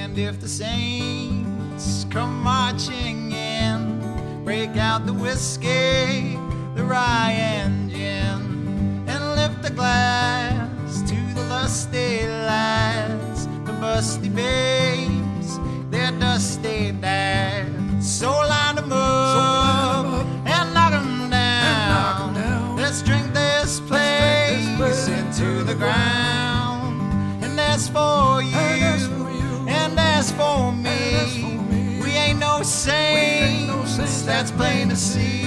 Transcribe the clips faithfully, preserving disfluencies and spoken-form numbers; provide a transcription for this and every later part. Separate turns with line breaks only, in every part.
And if the saints come marching in, break out the whiskey, the rye and gin, and lift a glass to the lusty lads, the busty babes, their dusty dads. So line them up and knock them down. Let's drink this place into the ground. And as for you, and as for me, we ain't no saints, that's plain to see.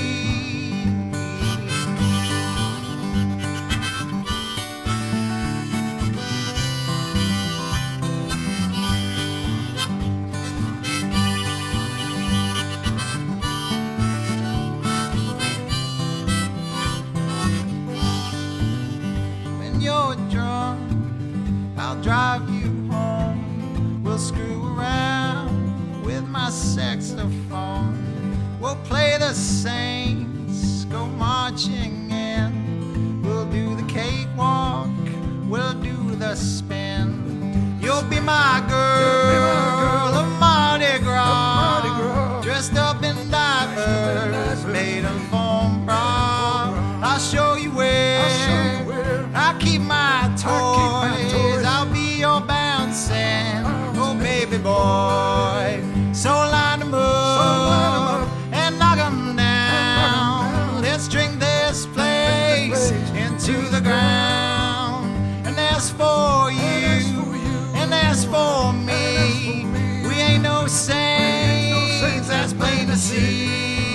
When you're drunk, I'll drive you home. We'll screw around with my saxophone. We'll play the saints go marching in. We'll do the cakewalk, we'll do the spin. You'll be my girl of Mardi Gras, dressed up in diapers, made of foam bra. I'll show you where I keep my toys. I'll be your bouncing, oh baby boy. So line them up and knock them down. Let's drink this place into the ground. And as for you, and as for me, we ain't no saints, that's plain to see.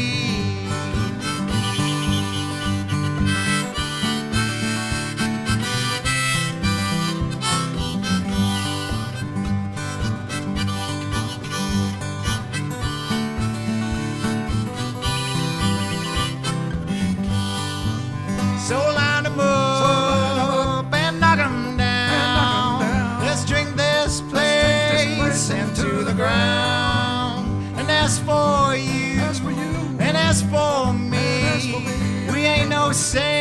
So line them up and knock them down. Let's drink this place into the ground. And as for you, and as for me, we ain't no saints.